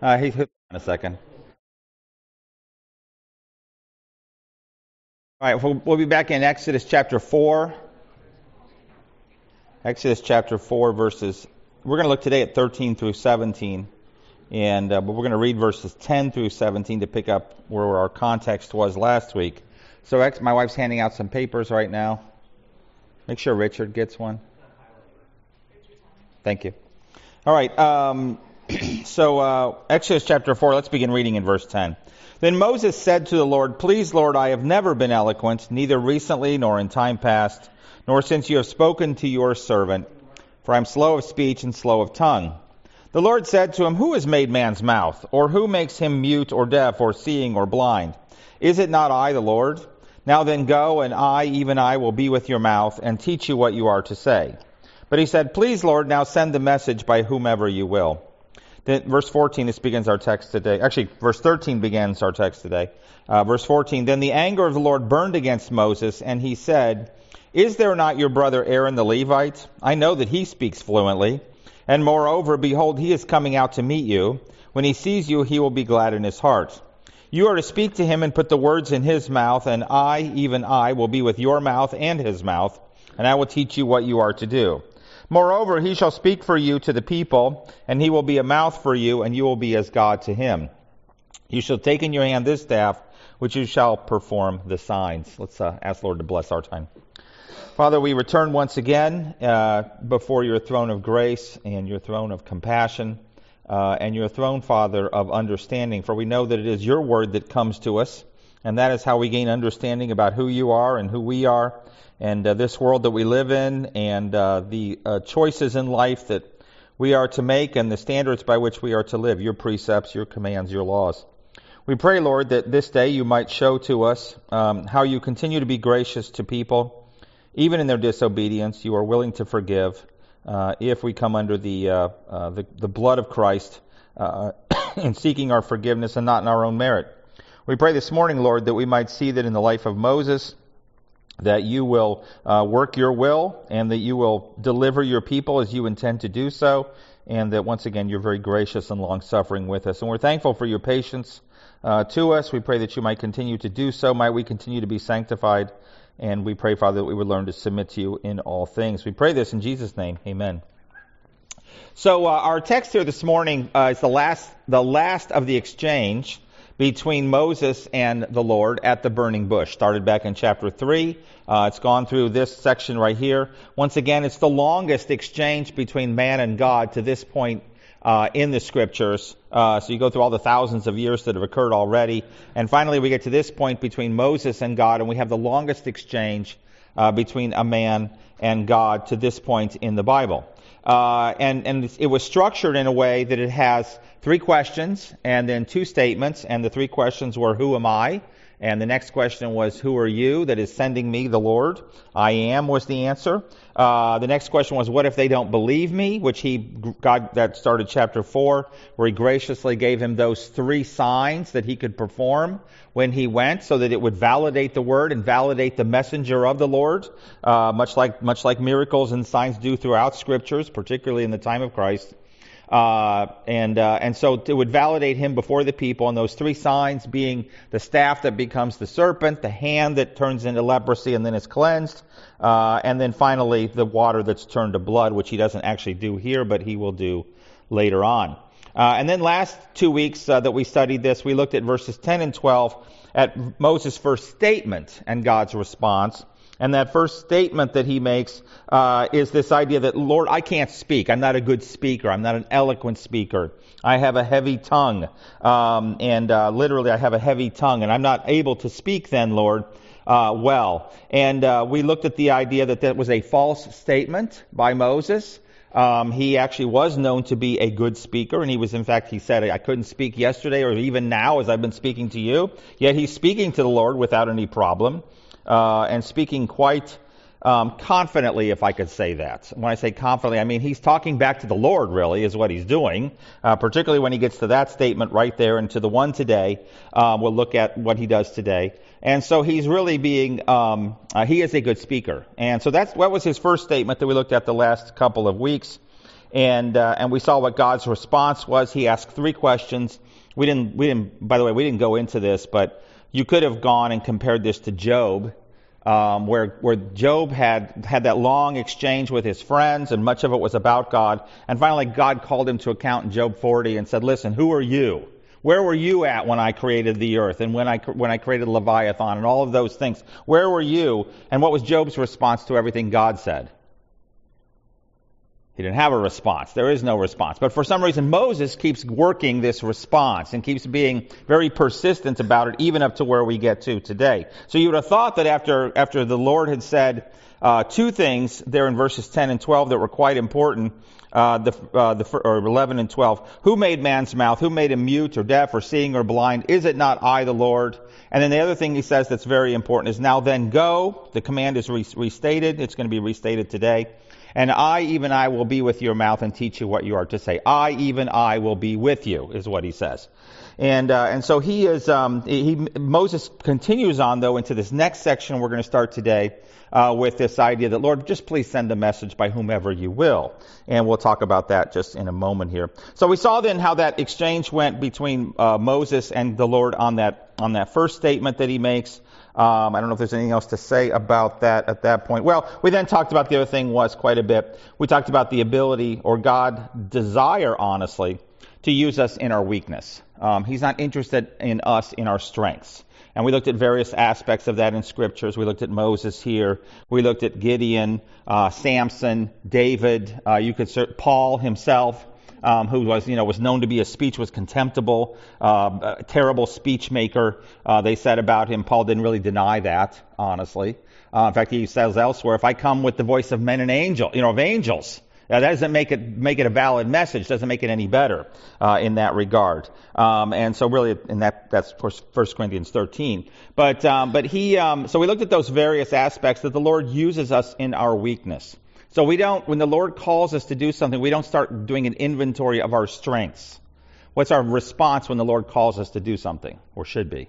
He's in a second. All right, we'll be back in Exodus chapter 4. Exodus chapter 4, verses. We're going to look today at 13 through 17. But we're going to read verses 10 through 17 to pick up where our context was last week. So my wife's handing out some papers right now. Make sure Richard gets one. Thank you. All right. Exodus chapter 4, let's begin reading in verse 10. Then Moses said to the Lord, "Please, Lord, I have never been eloquent, neither recently nor in time past, nor since you have spoken to your servant, for I am slow of speech and slow of tongue." The Lord said to him, "Who has made man's mouth? Or who makes him mute or deaf or seeing or blind? Is it not I, the Lord? Now then go, and I, even I, will be with your mouth and teach you what you are to say." But he said, "Please, Lord, now send the message by whomever you will." Then, verse 14, this begins our text today. Actually, verse 13 begins our text today. Verse 14, "Then the anger of the Lord burned against Moses, and he said, 'Is there not your brother Aaron the Levite? I know that he speaks fluently. And moreover, behold, he is coming out to meet you. When he sees you, he will be glad in his heart. You are to speak to him and put the words in his mouth, and I, even I, will be with your mouth and his mouth, and I will teach you what you are to do. Moreover, he shall speak for you to the people, and he will be a mouth for you, and you will be as God to him. You shall take in your hand this staff, which you shall perform the signs." Let's ask the Lord to bless our time. Father, we return once again before your throne of grace and your throne of compassion and your throne, Father, of understanding. For we know that it is your word that comes to us, and that is how we gain understanding about who you are and who we are, and this world that we live in, and the choices in life that we are to make, and the standards by which we are to live, your precepts, your commands, your laws. We pray, Lord, that this day you might show to us how you continue to be gracious to people. Even in their disobedience, you are willing to forgive if we come under the blood of Christ in seeking our forgiveness and not in our own merit. We pray this morning, Lord, that we might see that in the life of Moses, that you will work your will and that you will deliver your people as you intend to do so, and that once again you're very gracious and long-suffering with us. And we're thankful for your patience to us. We pray that you might continue to do so. Might we continue to be sanctified. And we pray, Father, that we would learn to submit to you in all things. We pray this in Jesus' name. Amen. So our text here this morning is the last of the exchange between Moses and the Lord at the burning bush. Started back in chapter 3. It's gone through this section right here. Once again, it's the longest exchange between man and God to this point in the Scriptures. So you go through all the thousands of years that have occurred already. And finally, we get to this point between Moses and God, and we have the longest exchange between a man and God to this point in the Bible. And it was structured in a way that it has 3 questions and then 2 statements. And the 3 questions were, "Who am I?" And the next question was, "Who are you that is sending me, the Lord?" "I am" was the answer. The next question was, "What if they don't believe me?" That started chapter 4, where he graciously gave him those 3 signs that he could perform when he went, so that it would validate the word and validate the messenger of the Lord, much like miracles and signs do throughout Scriptures, particularly in the time of Christ. And so it would validate him before the people, and those 3 signs being the staff that becomes the serpent, the hand that turns into leprosy and then is cleansed, and then finally the water that's turned to blood, which he doesn't actually do here, but he will do later on. And then last 2 weeks that we studied this, we looked at verses 10 and 12 at Moses' first statement and God's response. And that first statement that he makes is this idea that, "Lord, I can't speak. I'm not a good speaker. I'm not an eloquent speaker. I have a heavy tongue." Literally, I have a heavy tongue, and I'm not able to speak then, Lord, well. And we looked at the idea that was a false statement by Moses. He actually was known to be a good speaker, and he said, "I couldn't speak yesterday or even now as I've been speaking to you." Yet he's speaking to the Lord without any problem. And speaking quite confidently, if I could say that. When I say confidently, I mean he's talking back to the Lord, really, is what he's doing, particularly when he gets to that statement right there and to the one today. We'll look at what he does today. And so he's really he is a good speaker. And so that was his first statement that we looked at the last couple of weeks. And we saw what God's response was. He asked 3 questions. We didn't, by the way, we didn't go into this, but you could have gone and compared this to Job, where Job had that long exchange with his friends, and much of it was about God. And finally, God called him to account in Job 40 and said, listen, who are you? Where were you at when I created the earth and when I created Leviathan and all of those things? Where were you? And what was Job's response to everything God said? He didn't have a response. There is no response. But for some reason, Moses keeps working this response and keeps being very persistent about it, even up to where we get to today. So you would have thought that after the Lord had said 2 things there in verses 10 and 12 that were quite important, or 11 and 12. Who made man's mouth? Who made him mute or deaf or seeing or blind? Is it not I, the Lord? And then the other thing he says that's very important is, now then go. The command is restated. It's going to be restated today. And I, even I, will be with your mouth and teach you what you are to say. I, even I, will be with you, is what he says. And so he is. Moses continues on though into this next section we're going to start today with this idea that, Lord, just please send a message by whomever you will. And we'll talk about that just in a moment here. So we saw then how that exchange went between Moses and the Lord on that first statement that he makes. I don't know if there's anything else to say about that at that point. Well, we then talked about the other thing was quite a bit. We talked about the ability, or God desire, honestly, to use us in our weakness. He's not interested in us in our strengths. And we looked at various aspects of that in scriptures. We looked at Moses here. We looked at Gideon, Samson, David. You could search Paul himself. Who was known to be, his speech was contemptible, a terrible speech maker. They said about him. Paul didn't really deny that, honestly. In fact, he says elsewhere, if I come with the voice of men and of angels, that doesn't make it a valid message. Doesn't make it any better in that regard. And so really, that's of course 1 Corinthians 13. But so we looked at those various aspects that the Lord uses us in our weakness. So when the Lord calls us to do something, we don't start doing an inventory of our strengths. What's our response when the Lord calls us to do something, or should be?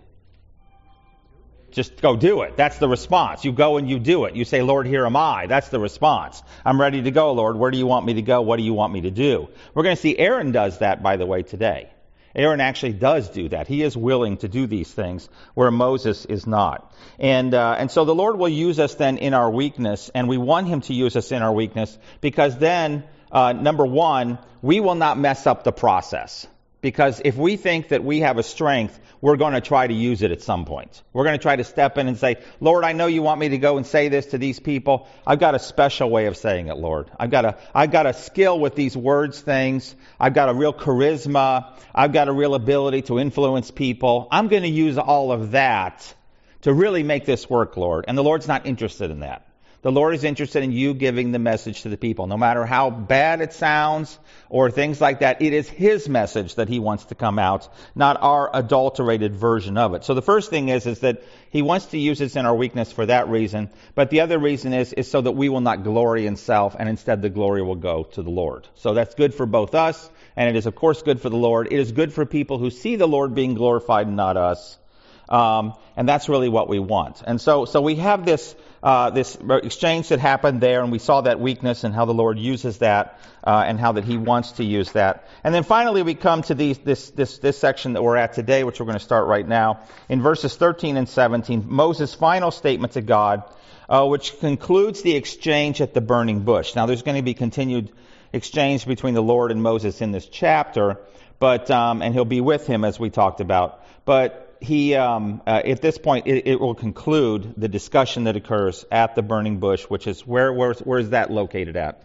Just go do it. That's the response. You go and you do it. You say, Lord, here am I. That's the response. I'm ready to go, Lord. Where do you want me to go? What do you want me to do? We're going to see Aaron does that, by the way, today. Aaron actually does do that. He is willing to do these things where Moses is not. And so the Lord will use us then in our weakness, and we want him to use us in our weakness because then, number one, we will not mess up the process. Because if we think that we have a strength, we're going to try to use it at some point. We're going to try to step in and say, Lord, I know you want me to go and say this to these people. I've got a special way of saying it, Lord. I've got a skill with these words things. I've got a real charisma. I've got a real ability to influence people. I'm going to use all of that to really make this work, Lord. And the Lord's not interested in that. The Lord is interested in you giving the message to the people. No matter how bad it sounds or things like that, it is his message that he wants to come out, not our adulterated version of it. So the first thing is that he wants to use us in our weakness for that reason. But the other reason is so that we will not glory in self, and instead the glory will go to the Lord. So that's good for both us, and it is of course good for the Lord. It is good for people who see the Lord being glorified and not us. And that's really what we want. And so we have this exchange that happened there, and we saw that weakness and how the Lord uses that, and how that he wants to use that. And then finally we come to this section that we're at today, which we're going to start right now. In verses 13 and 17, Moses' final statement to God, which concludes the exchange at the burning bush. Now there's going to be continued exchange between the Lord and Moses in this chapter, but and he'll be with him as we talked about. But he, at this point, it will conclude the discussion that occurs at the burning bush, which is where is that located at?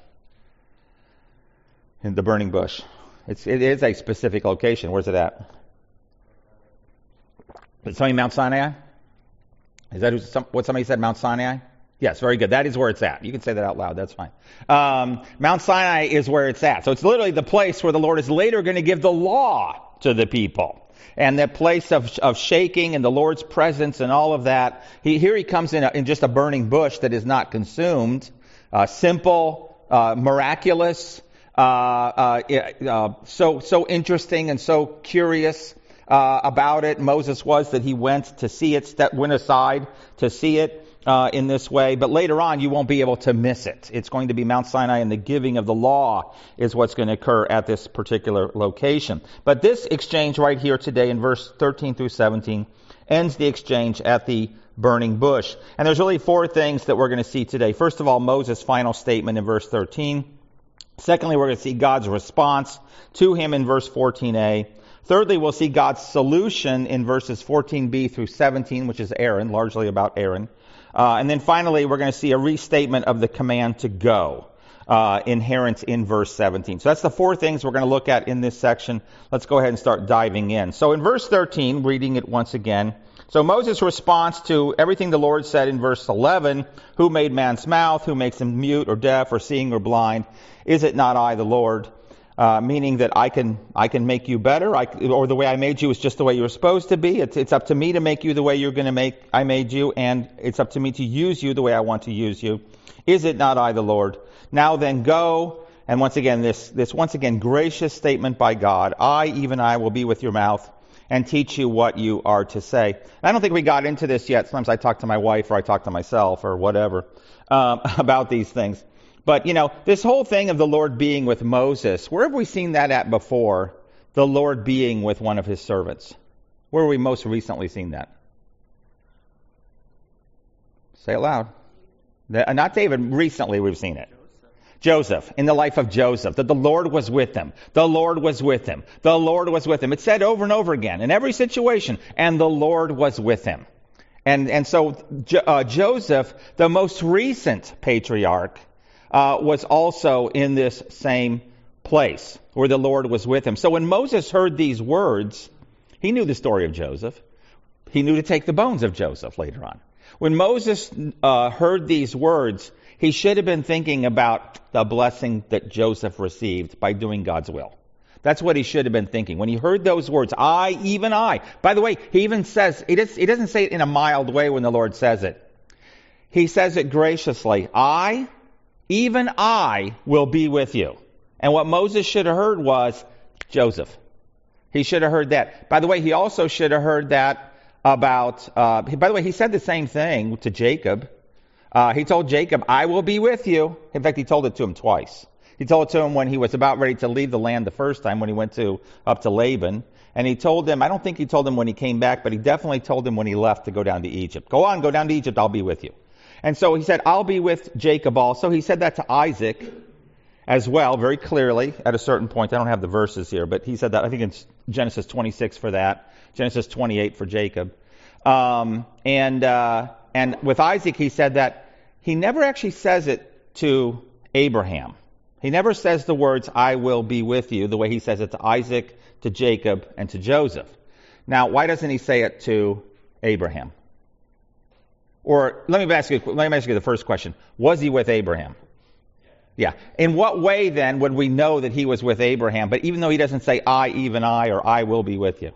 In the burning bush. It is a specific location. Where's it at? Is somebody Mount Sinai? Is that what somebody said? Mount Sinai? Yes, very good. That is where it's at. You can say that out loud. That's fine. Mount Sinai is where it's at. So it's literally the place where the Lord is later going to give the law to the people. And that place of shaking and the Lord's presence and all of that. Here he comes in just a burning bush that is not consumed. Simple, miraculous, so interesting and so curious about it. Moses was that he went to see it, went aside to see it. in this way, but later on you won't be able to miss it. It's going to be Mount Sinai, and the giving of the law is what's going to occur at this particular location. But this exchange right here today in verse 13 through 17 ends the exchange at the burning bush. And there's really four things that we're going to see today. First of all, Moses' final statement in verse 13. Secondly, we're going to see God's response to him in verse 14a. Thirdly, we'll see God's solution in verses 14b through 17, which is Aaron, largely about Aaron. And then finally, we're going to see a restatement of the command to go, inherent in verse 17. So that's the four things we're going to look at in this section. Let's go ahead and start diving in. So in verse 13, reading it once again. So Moses' response to everything the Lord said in verse 11, who made man's mouth, who makes him mute or deaf or seeing or blind? Is it not I, the Lord? Meaning that I can make you better, or the way I made you is just the way you're supposed to be. It's up to me to make you the way you're going to make I made you, and it's up to me to use you the way I want to use you. Is it not I, the Lord? Now then go. And once again, this once again gracious statement by God. Even I, will be with your mouth and teach you what you are to say. And I don't think we got into this yet. Sometimes I talk to my wife or I talk to myself or whatever about these things. But, this whole thing of the Lord being with Moses, where have we seen that at before? The Lord being with one of his servants. Where have we most recently seen that? Say it loud. Not David. Recently we've seen it. Joseph, in the life of Joseph, that the Lord was with him. The Lord was with him. The Lord was with him. It's said over and over again in every situation, and the Lord was with him. And so Joseph, the most recent patriarch, was also in this same place where the Lord was with him. So when Moses heard these words, he knew the story of Joseph. He knew to take the bones of Joseph later on. When Moses heard these words, he should have been thinking about the blessing that Joseph received by doing God's will. That's what he should have been thinking. When he heard those words, even I. By the way, he even says, he doesn't say it in a mild way when the Lord says it. He says it graciously. Even I will be with you. And what Moses should have heard was Joseph. He should have heard that. By the way, he also should have heard that about, by the way, he said the same thing to Jacob. He told Jacob, I will be with you. In fact, he told it to him twice. He told it to him when he was about ready to leave the land the first time, when he went up to Laban. And he told him, I don't think he told him when he came back, but he definitely told him when he left to go down to Egypt. Go down to Egypt, I'll be with you. And so he said, I'll be with Jacob also. He said that to Isaac as well, very clearly at a certain point. I don't have the verses here, but he said that, I think it's Genesis 26 for that, Genesis 28 for Jacob. And with Isaac, he said that he never actually says it to Abraham. He never says the words, I will be with you, the way he says it to Isaac, to Jacob, and to Joseph. Now, why doesn't he say it to Abraham? Or let me ask you the first question. Was he with Abraham? Yeah. In what way then would we know that he was with Abraham? But even though he doesn't say even I, or I will be with you.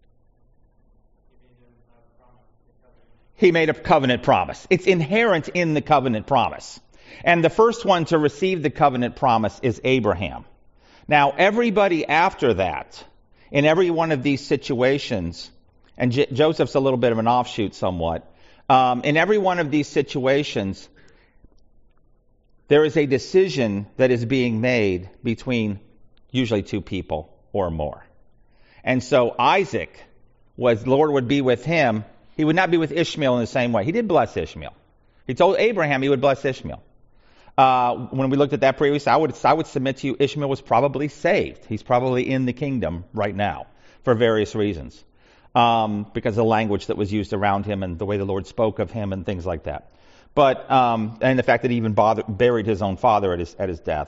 He made a covenant promise. It's inherent in the covenant promise. And the first one to receive the covenant promise is Abraham. Now, everybody after that, in every one of these situations, and Joseph's a little bit of an offshoot somewhat, in every one of these situations, there is a decision that is being made between usually two people or more. And so Isaac, the Lord would be with him. He would not be with Ishmael in the same way. He did bless Ishmael. He told Abraham he would bless Ishmael. When we looked at that previously, I would submit to you Ishmael was probably saved. He's probably in the kingdom right now for various reasons. Because of the language that was used around him and the way the Lord spoke of him and things like that. But, and the fact that he even buried his own father at his death.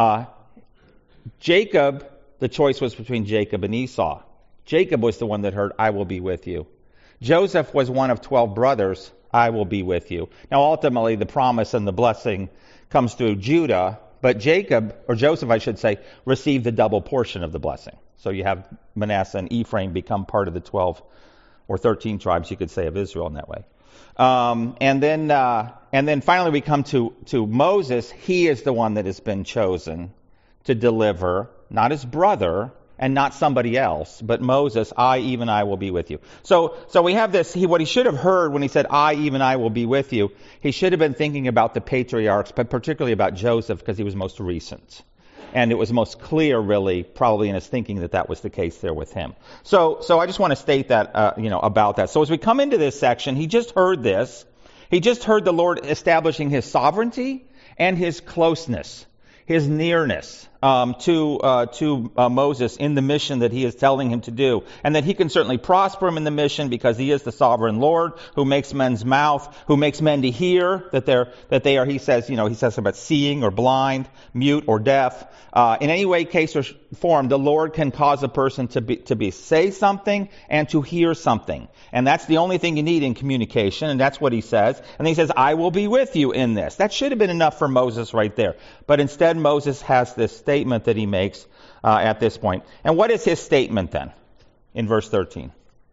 Jacob, the choice was between Jacob and Esau. Jacob was the one that heard, I will be with you. Joseph was one of 12 brothers, I will be with you. Now ultimately the promise and the blessing comes through Judah, but Joseph I should say, received the double portion of the blessing. So you have Manasseh and Ephraim become part of the 12 or 13 tribes, you could say, of Israel in that way. And then finally we come to Moses. He is the one that has been chosen to deliver, not his brother, and not somebody else, but Moses, even I will be with you. So we have this, what he should have heard when he said, even I will be with you, he should have been thinking about the patriarchs, but particularly about Joseph, because he was most recent. And it was most clear, really, probably in his thinking that was the case there with him. So I just want to state that, about that. So as we come into this section, he just heard this. He just heard the Lord establishing his sovereignty and his closeness, his nearness to Moses in the mission that he is telling him to do, and that he can certainly prosper him in the mission because he is the sovereign Lord who makes men's mouth, who makes men to hear that they are. He says about seeing or blind, mute or deaf. In any way, case or form, the Lord can cause a person to say something and to hear something, and that's the only thing you need in communication, and that's what he says. And he says, "I will be with you in this." That should have been enough for Moses right there, but instead Moses has this statement that he makes at this point. And what is his statement then in verse 13?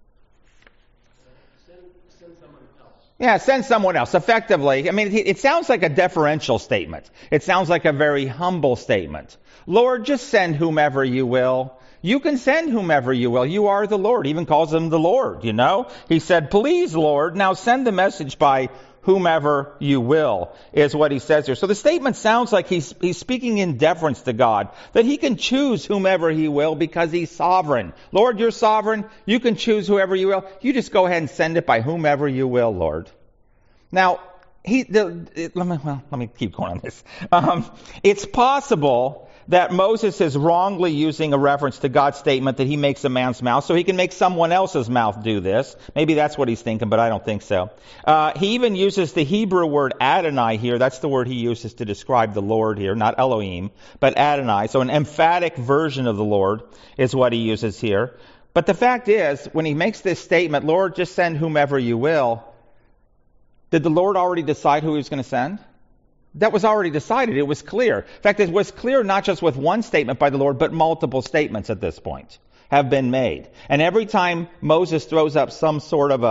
Send someone else. Yeah, send someone else. Effectively, I mean, it sounds like a deferential statement. It sounds like a very humble statement. Lord, just send whomever you will. You can send whomever you will. You are the Lord. He even calls him the Lord, He said, "Please, Lord, now send the message by whomever you will," is what he says here. So the statement sounds like he's speaking in deference to God, that he can choose whomever he will because he's sovereign. Lord, you're sovereign. You can choose whoever you will. You just go ahead and send it by whomever you will, Lord. Now, let me keep going on this. It's possible that Moses is wrongly using a reference to God's statement that he makes a man's mouth so he can make someone else's mouth do this. Maybe that's what he's thinking, but I don't think so. He even uses the Hebrew word Adonai here. That's the word he uses to describe the Lord here, not Elohim, but Adonai. So an emphatic version of the Lord is what he uses here. But the fact is, when he makes this statement, Lord, just send whomever you will, did the Lord already decide who he was going to send? That was already decided. It was clear. In fact, it was clear not just with one statement by the Lord, but multiple statements at this point have been made. And every time Moses throws up some sort of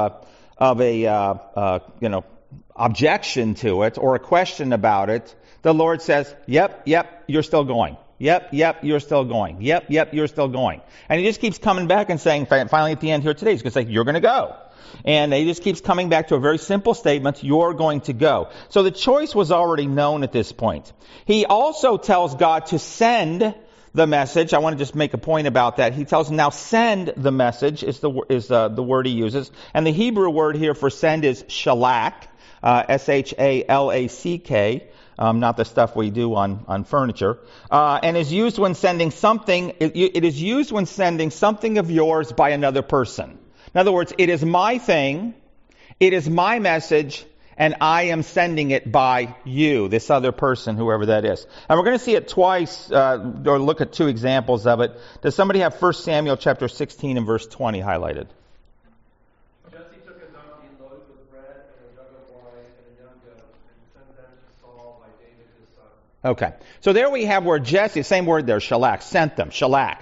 objection to it or a question about it, the Lord says, yep, you're still going. Yep, you're still going. Yep, you're still going. And he just keeps coming back and saying, finally at the end here today, he's going to say, you're going to go. And he just keeps coming back to a very simple statement, you're going to go. So the choice was already known at this point. He also tells God to send the message. I want to just make a point about that. He tells him, now send the message is the word he uses. And the Hebrew word here for send is shalak, S-H-A-L-A-C-K. Not the stuff we do on furniture. And is used when sending something, it is used when sending something of yours by another person. In other words, it is my thing, it is my message, and I am sending it by you, this other person, whoever that is. And we're going to see it twice, or look at two examples of it. Does somebody have 1 Samuel chapter 16 and verse 20 highlighted? Jesse took a donkey loaded with bread and a jug of wine and a young goat, and sent them to Saul by David his son. Okay. So there we have where Jesse, same word there, shalak, sent them, shalak.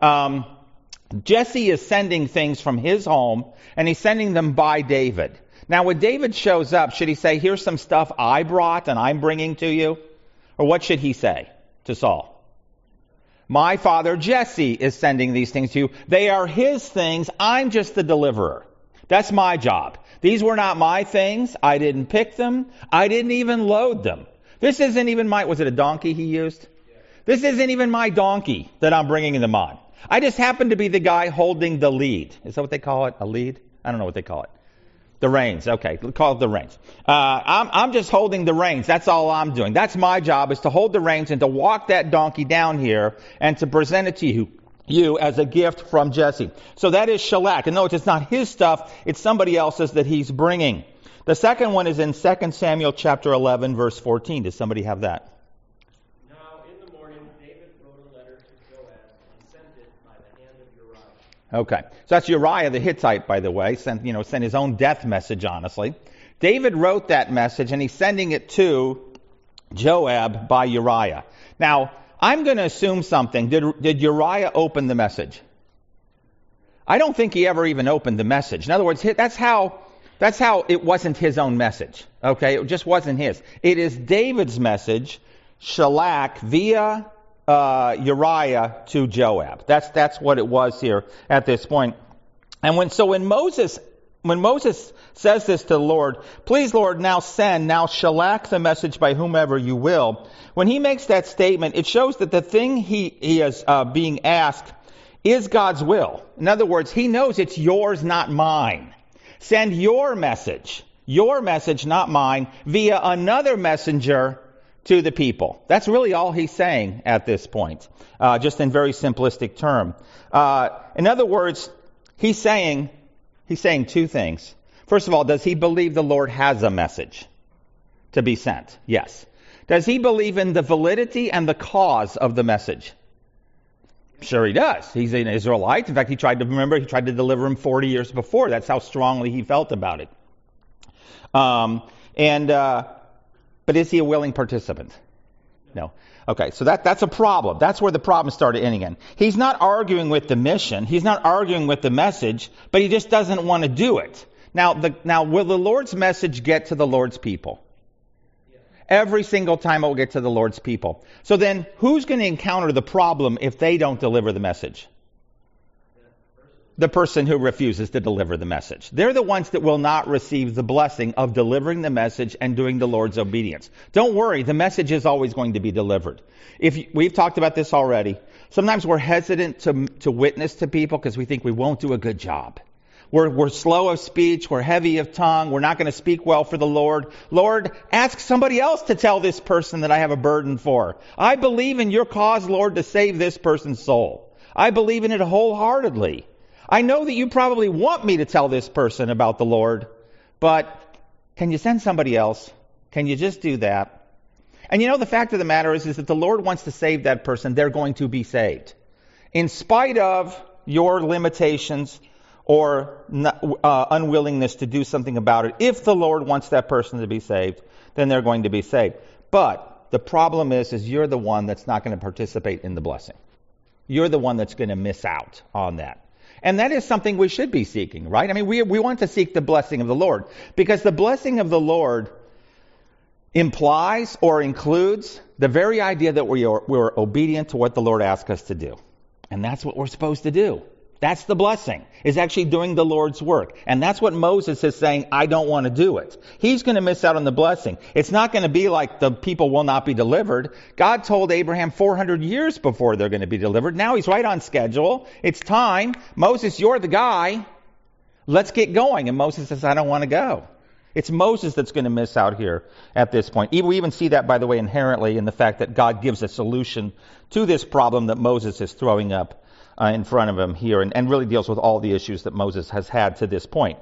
Jesse is sending things from his home, and he's sending them by David. Now, when David shows up, should he say, here's some stuff I brought and I'm bringing to you? Or what should he say to Saul? My father Jesse is sending these things to you. They are his things. I'm just the deliverer. That's my job. These were not my things. I didn't pick them. I didn't even load them. This isn't even was it a donkey he used? This isn't even my donkey that I'm bringing them on. I just happen to be the guy holding the lead. Is that what they call it? A lead? I don't know what they call it. The reins. Okay, call it the reins. I'm just holding the reins. That's all I'm doing. That's my job, is to hold the reins and to walk that donkey down here and to present it to you as a gift from Jesse. So that is shalak. And notice it's not his stuff. It's somebody else's that he's bringing. The second one is in 2 Samuel chapter 11, verse 14. Does somebody have that? Okay. So that's Uriah the Hittite, by the way, sent his own death message, honestly. David wrote that message, and he's sending it to Joab by Uriah. Now, I'm going to assume something. Did Uriah open the message? I don't think he ever even opened the message. In other words, that's how it wasn't his own message. Okay? It just wasn't his. It is David's message, shalak, via Uriah to Joab. That's what it was here at this point. And when Moses says this to the Lord, please, Lord, now shellac the message by whomever you will. When he makes that statement, it shows that the thing he is being asked is God's will. In other words, he knows it's yours, not mine. Send your message, not mine, via another messenger to the people. That's really all he's saying at this point, just in very simplistic term. In other words, he's saying two things. First of all, does he believe the Lord has a message to be sent? Yes. Does he believe in the validity and the cause of the message? Sure he does. He's an Israelite. In fact, he tried to deliver him 40 years before. That's how strongly he felt about it. But is he a willing participant? No. Okay, so that's a problem. That's where the problem started in again. He's not arguing with the mission. He's not arguing with the message, but he just doesn't want to do it. Now, will the Lord's message get to the Lord's people? Every single time it will get to the Lord's people. So then, who's going to encounter the problem if they don't deliver the message? The person who refuses to deliver the message. They're the ones that will not receive the blessing of delivering the message and doing the Lord's obedience. Don't worry, the message is always going to be delivered. We've talked about this already. Sometimes we're hesitant to witness to people because we think we won't do a good job. We're slow of speech, we're heavy of tongue, we're not going to speak well for the Lord. Lord, ask somebody else to tell this person that I have a burden for. I believe in your cause, Lord, to save this person's soul. I believe in it wholeheartedly. I know that you probably want me to tell this person about the Lord, but can you send somebody else? Can you just do that? And the fact of the matter is that the Lord wants to save that person. They're going to be saved. In spite of your limitations or unwillingness to do something about it, if the Lord wants that person to be saved, then they're going to be saved. But the problem is you're the one that's not going to participate in the blessing. You're the one that's going to miss out on that. And that is something we should be seeking, right? I mean, we want to seek the blessing of the Lord, because the blessing of the Lord implies or includes the very idea that we're obedient to what the Lord asks us to do. And that's what we're supposed to do. That's the blessing, is actually doing the Lord's work. And that's what Moses is saying, I don't want to do it. He's going to miss out on the blessing. It's not going to be like the people will not be delivered. God told Abraham 400 years before they're going to be delivered. Now he's right on schedule. It's time. Moses, you're the guy. Let's get going. And Moses says, I don't want to go. It's Moses that's going to miss out here at this point. We even see that, by the way, inherently in the fact that God gives a solution to this problem that Moses is throwing up in front of him here, and really deals with all the issues that Moses has had to this point.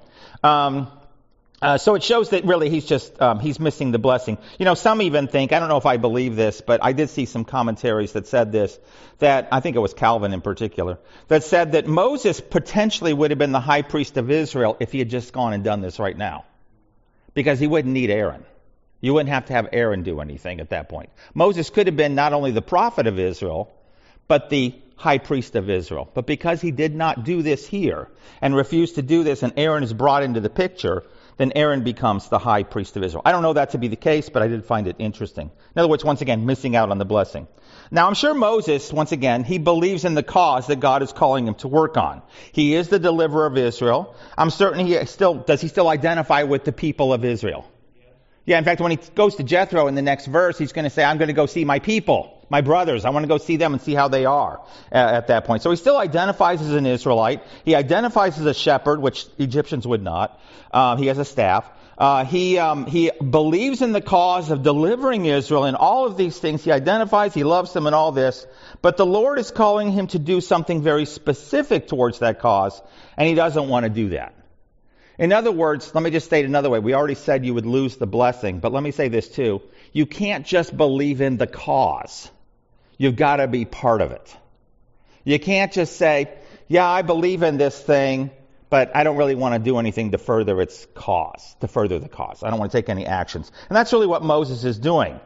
So it shows that really he's missing the blessing. Some even think, I don't know if I believe this, but I did see some commentaries that said this, that I think it was Calvin in particular, that said that Moses potentially would have been the high priest of Israel if he had just gone and done this right now. Because he wouldn't need Aaron. You wouldn't have to have Aaron do anything at that point. Moses could have been not only the prophet of Israel, but the high priest of Israel. But because he did not do this here and refused to do this, and Aaron is brought into the picture, then Aaron becomes the high priest of Israel. I don't know that to be the case, but I did find it interesting. In other words, once again, missing out on the blessing. Now, I'm sure Moses, once again, he believes in the cause that God is calling him to work on. He is the deliverer of Israel. I'm certain does he still identify with the people of Israel? Yeah, in fact, when he goes to Jethro in the next verse, he's going to say, I'm going to go see my people, my brothers. I want to go see them and see how they are at that point. So he still identifies as an Israelite. He identifies as a shepherd, which Egyptians would not. He has a staff. He believes in the cause of delivering Israel and all of these things. He identifies, he loves them and all this. But the Lord is calling him to do something very specific towards that cause, and he doesn't want to do that. In other words, let me just state another way. We already said you would lose the blessing, but let me say this too. You can't just believe in the cause. You've got to be part of it. You can't just say, yeah, I believe in this thing, but I don't really want to do anything to further its cause, to further the cause. I don't want to take any actions. And that's really what Moses is doing.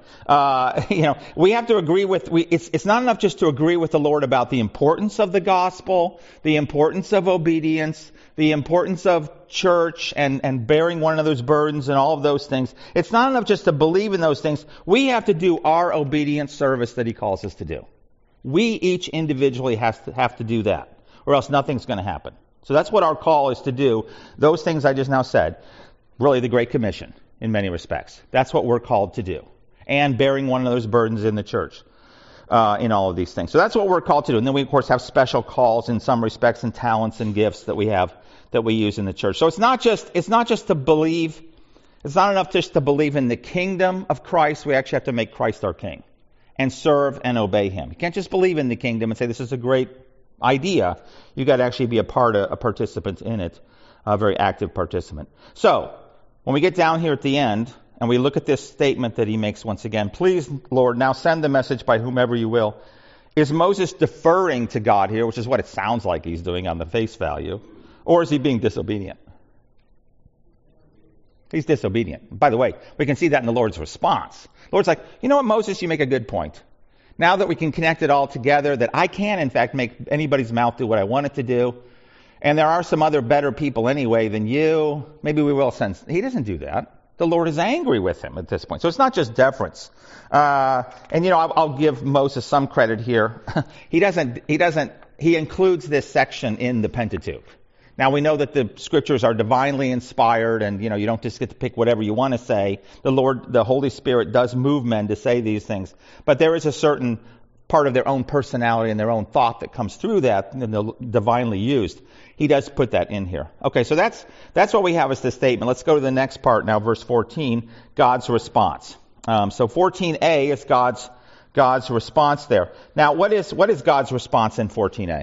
We have to agree it's not enough just to agree with the Lord about the importance of the gospel, the importance of obedience, the importance of church and bearing one another's burdens and all of those things. It's not enough just to believe in those things. We have to do our obedient service that he calls us to do. We each individually have to do that, or else nothing's going to happen. So that's what our call is to do. Those things I just now said, really the Great Commission in many respects. That's what we're called to do. And bearing one another's burdens in the church in all of these things. So that's what we're called to do. And then we, of course, have special calls in some respects and talents and gifts that we have that we use in the church. So it's not just to believe. It's not enough just to believe in the kingdom of Christ. We actually have to make Christ our king and serve and obey him. You can't just believe in the kingdom and say this is a great idea. You've got to actually be a participant in it, a very active participant. So when we get down here at the end and we look at this statement that he makes once again, please, Lord, now send the message by whomever you will. Is Moses deferring to God here, which is what it sounds like he's doing on the face value, or is he being disobedient? He's disobedient. By the way, we can see that in the Lord's response. The Lord's like, you know what, Moses, you make a good point. Now that we can connect it all together, that I can, in fact, make anybody's mouth do what I want it to do, and there are some other better people anyway than you, maybe we will send... He doesn't do that. The Lord is angry with him at this point. So it's not just deference. I'll give Moses some credit here. He includes this section in the Pentateuch. Now we know that the scriptures are divinely inspired and, you don't just get to pick whatever you want to say. The Holy Spirit does move men to say these things. But there is a certain part of their own personality and their own thought that comes through that and they're divinely used. He does put that in here. Okay, so that's what we have as the statement. Let's go to the next part now, verse 14, God's response. So 14a is God's response there. Now, what is God's response in 14a?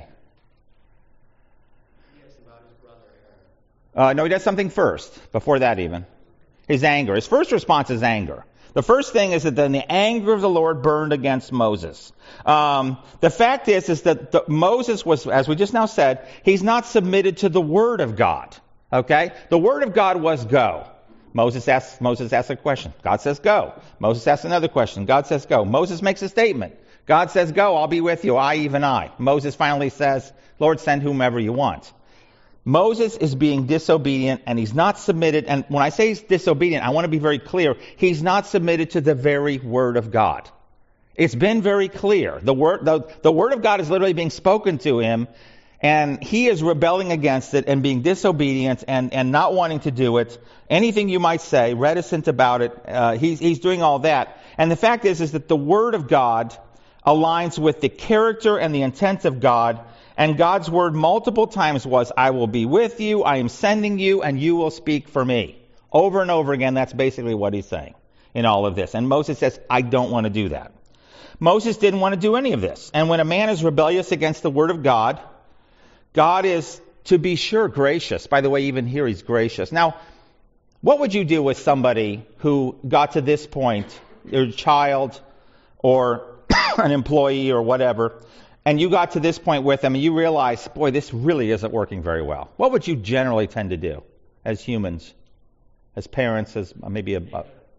No, he does something first, before that even. His anger. His first response is anger. The first thing is that then the anger of the Lord burned against Moses. The fact is that Moses was, as we just now said, he's not submitted to the Word of God. Okay? The Word of God was go. Moses asks a question. God says go. Moses asks another question. God says go. Moses makes a statement. God says go, I'll be with you, even I. Moses finally says, Lord, send whomever you want. Moses is being disobedient and he's not submitted. And when I say he's disobedient, I want to be very clear. He's not submitted to the very Word of God. It's been very clear. The Word of God is literally being spoken to him and he is rebelling against it and being disobedient and not wanting to do it. Anything you might say, reticent about it, he's doing all that. And the fact is that the Word of God aligns with the character and the intent of God. And God's word multiple times was, I will be with you, I am sending you, and you will speak for me. Over and over again, that's basically what he's saying in all of this. And Moses says, I don't want to do that. Moses didn't want to do any of this. And when a man is rebellious against the word of God, God is, to be sure, gracious. By the way, even here he's gracious. Now, what would you do with somebody who got to this point, your child or an employee or whatever, and you got to this point with them and you realize, boy, this really isn't working very well? What would you generally tend to do as humans, as parents, as maybe just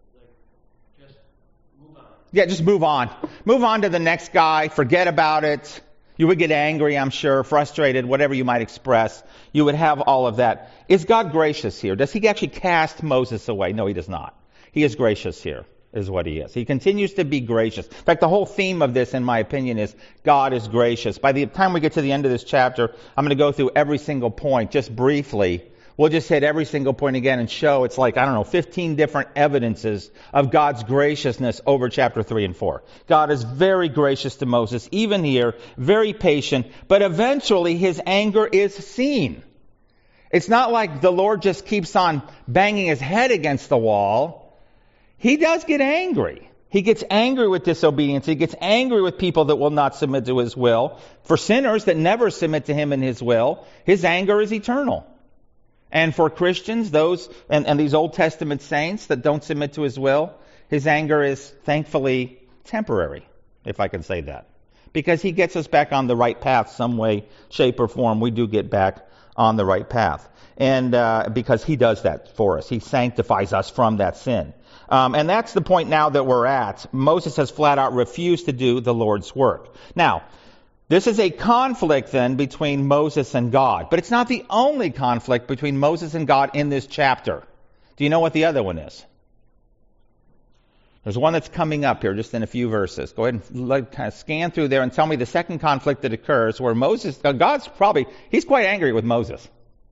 move on. Yeah, just move on. Move on to the next guy. Forget about it. You would get angry, I'm sure, frustrated, whatever you might express. You would have all of that. Is God gracious here? Does he actually cast Moses away? No, he does not. He is gracious here, is what he is. He continues to be gracious. In fact, the whole theme of this, in my opinion, is God is gracious. By the time we get to the end of this chapter, I'm going to go through every single point just briefly. We'll just hit every single point again and show it's 15 different evidences of God's graciousness over chapter 3 and 4. God is very gracious to Moses, even here, very patient, but eventually his anger is seen. It's not like the Lord just keeps on banging his head against the wall. He does get angry. He gets angry with disobedience. He gets angry with people that will not submit to his will. For sinners that never submit to him and his will, his anger is eternal. And for Christians, those and these Old Testament saints that don't submit to his will, his anger is thankfully temporary, if I can say that. Because he gets us back on the right path some way, shape, or form. We do get back on the right path. And because he does that for us. He sanctifies us from that sin. And that's the point now that we're at. Moses has flat out refused to do the Lord's work. Now, this is a conflict then between Moses and God. But it's not the only conflict between Moses and God in this chapter. Do you know what the other one is? There's one that's coming up here just in a few verses. Go ahead and kind of scan through there and tell me the second conflict that occurs where he's quite angry with Moses.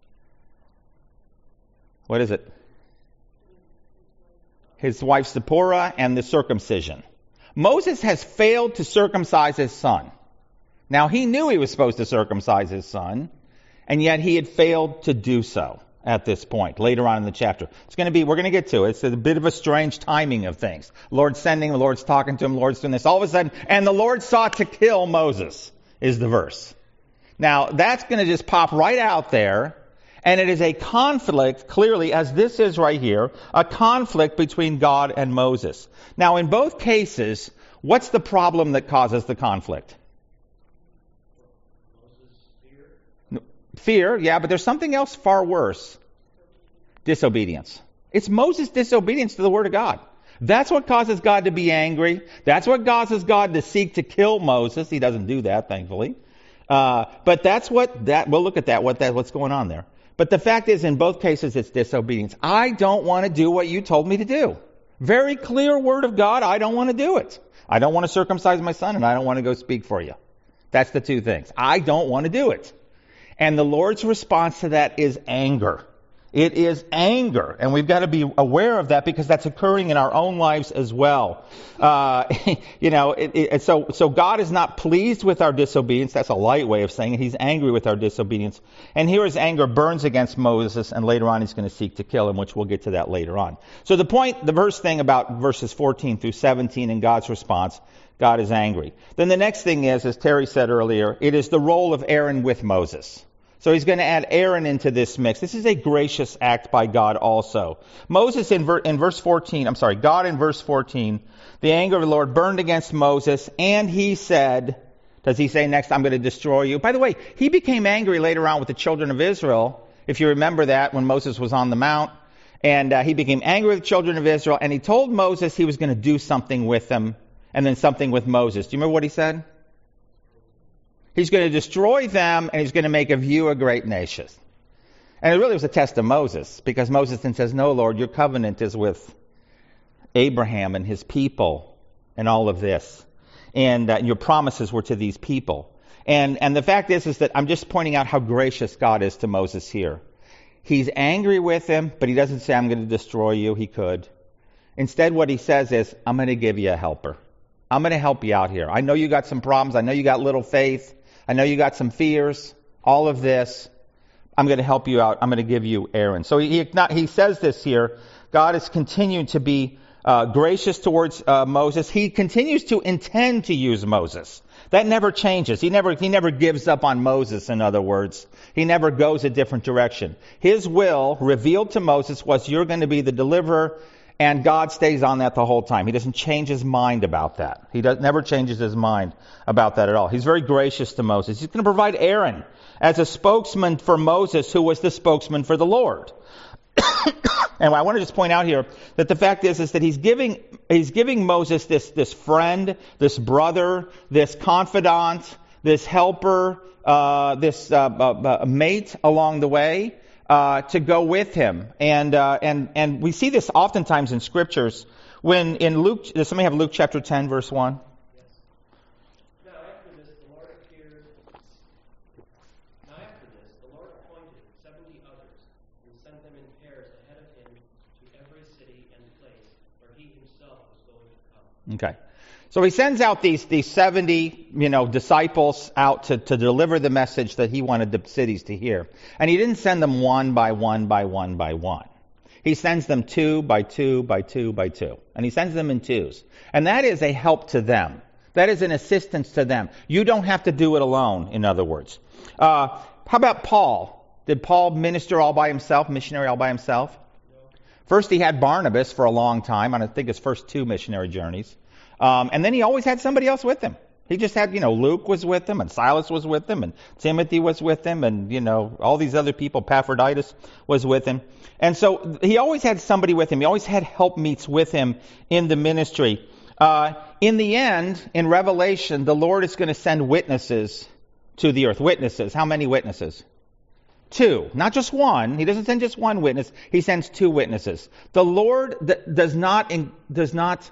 What is it? His wife Zipporah and the circumcision. Moses has failed to circumcise his son. Now, he knew he was supposed to circumcise his son, and yet he had failed to do so at this point, later on in the chapter. We're going to get to it. It's a bit of a strange timing of things. Lord's sending, the Lord's talking to him, the Lord's doing this. All of a sudden, and the Lord sought to kill Moses, is the verse. Now, that's going to just pop right out there, and it is a conflict, clearly, as this is right here, a conflict between God and Moses. Now, in both cases, what's the problem that causes the conflict? Fear, yeah, but there's something else far worse. Disobedience. It's Moses' disobedience to the Word of God. That's what causes God to be angry. That's what causes God to seek to kill Moses. He doesn't do that, thankfully. But we'll look at what's going on there. But the fact is, in both cases, it's disobedience. I don't want to do what you told me to do. Very clear Word of God, I don't want to do it. I don't want to circumcise my son, and I don't want to go speak for you. That's the two things. I don't want to do it. And the Lord's response to that is anger. It is anger. And we've got to be aware of that because that's occurring in our own lives as well. So God is not pleased with our disobedience. That's a light way of saying it. He's angry with our disobedience. And here his anger burns against Moses, and later on he's going to seek to kill him, which we'll get to that later on. So the first thing about verses 14 through 17 in God's response, God is angry. Then the next thing is, as Terry said earlier, it is the role of Aaron with Moses. So he's going to add Aaron into this mix. This is a gracious act by God also. Moses in verse 14, God in verse 14, the anger of the Lord burned against Moses, and he said, does he say next, I'm going to destroy you? By the way, he became angry later on with the children of Israel, if you remember that, when Moses was on the mount. And he became angry with the children of Israel, and he told Moses he was going to do something with them, and then something with Moses. Do you remember what he said? He's going to destroy them, and he's going to make of you a great nation. And it really was a test of Moses, because Moses then says, no, Lord, your covenant is with Abraham and his people and all of this. And your promises were to these people. And the fact is that I'm just pointing out how gracious God is to Moses here. He's angry with him, but he doesn't say, I'm going to destroy you. He could. Instead, what he says is, I'm going to give you a helper. I'm going to help you out here. I know you got some problems. I know you got little faith. I know you got some fears, all of this. I'm going to help you out. I'm going to give you Aaron. So he says this here. God is continuing to be gracious towards Moses. He continues to intend to use Moses. That never changes. He never gives up on Moses, in other words. He never goes a different direction. His will revealed to Moses was, you're going to be the deliverer. And God stays on that the whole time. He doesn't change his mind about that. He never changes his mind about that at all. He's very gracious to Moses. He's going to provide Aaron as a spokesman for Moses, who was the spokesman for the Lord. And I want to just point out here that the fact is that he's giving Moses this friend, this brother, this confidant, this helper, this mate along the way. To go with him. And we see this oftentimes in scriptures when in Luke, does somebody have Luke chapter 10 verse 1? Yes. Now after this the Lord appointed 70 others and sent them in pairs ahead of him to every city and place where he himself was going to come. Okay. So he sends out these 70, disciples out to deliver the message that he wanted the cities to hear. And he didn't send them one by one by one by one. He sends them two by two by two by two. And he sends them in twos. And that is a help to them. That is an assistance to them. You don't have to do it alone, in other words. How about Paul? Did Paul minister all by himself, missionary all by himself? No. First he had Barnabas for a long time, I think his first 2 missionary journeys. And then he always had somebody else with him. He just had, Luke was with him, and Silas was with him, and Timothy was with him, and, all these other people, Epaphroditus was with him. And so he always had somebody with him. He always had helpmeets with him in the ministry. In the end, in Revelation, the Lord is going to send witnesses to the earth. Witnesses. How many witnesses? 2. Not just one. He doesn't send just one witness. He sends 2 witnesses. The Lord does not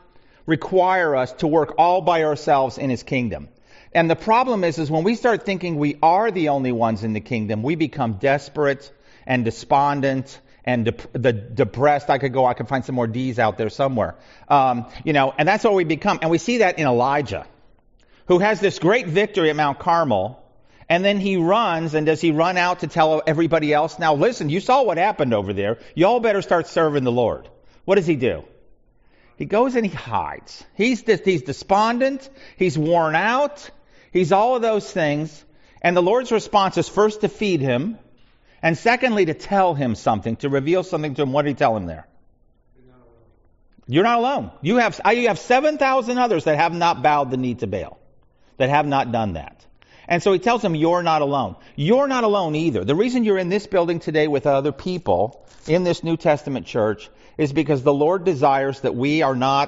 require us to work all by ourselves in his kingdom. And the problem is when we start thinking we are the only ones in the kingdom, we become desperate and despondent and depressed. I could find some more D's out there somewhere. And that's what we become. And we see that in Elijah, who has this great victory at Mount Carmel. And then he runs, and does he run out to tell everybody else, now listen, you saw what happened over there. You all better start serving the Lord. What does he do? He goes and he hides. He's despondent. He's worn out. He's all of those things. And the Lord's response is first to feed him, and secondly to tell him something, to reveal something to him. What did he tell him there? You're not alone. You have 7,000 others that have not bowed the knee to Baal, that have not done that. And so he tells them, you're not alone. You're not alone either. The reason you're in this building today with other people in this New Testament church is because the Lord desires that we are not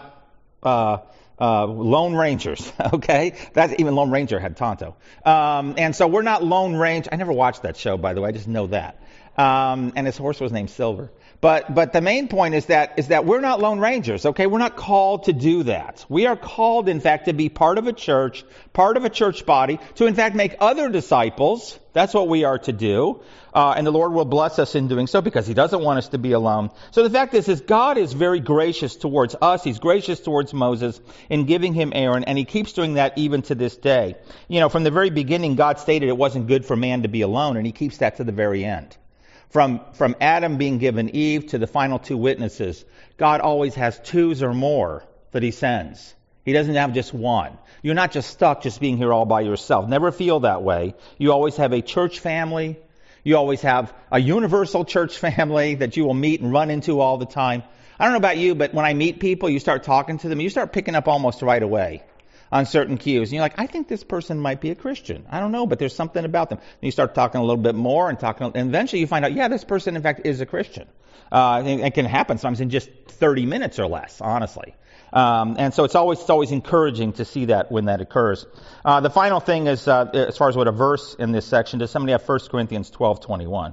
lone rangers, okay? That's even Lone Ranger had Tonto. And so we're not Lone Ranger. I never watched that show, by the way. I just know that. And his horse was named Silver. But the main point is that we're not Lone Rangers, okay? We're not called to do that. We are called, in fact, to be part of a church body, to in fact make other disciples. That's what we are to do. And the Lord will bless us in doing so because he doesn't want us to be alone. So the fact is God is very gracious towards us. He's gracious towards Moses in giving him Aaron, and he keeps doing that even to this day. From the very beginning, God stated it wasn't good for man to be alone, and he keeps that to the very end. From Adam being given Eve to the final two witnesses, God always has twos or more that he sends. He doesn't have just one. You're not just stuck just being here all by yourself. Never feel that way. You always have a church family. You always have a universal church family that you will meet and run into all the time. I don't know about you, but when I meet people, you start talking to them, you start picking up almost right away on certain cues. And you're like, I think this person might be a Christian. I don't know, but there's something about them. And you start talking a little bit more and eventually you find out, yeah, this person in fact is a Christian. It can happen sometimes in just 30 minutes or less, honestly. And so it's always encouraging to see that when that occurs. The final thing is, as far as what a verse in this section, does somebody have 1 Corinthians 12:21?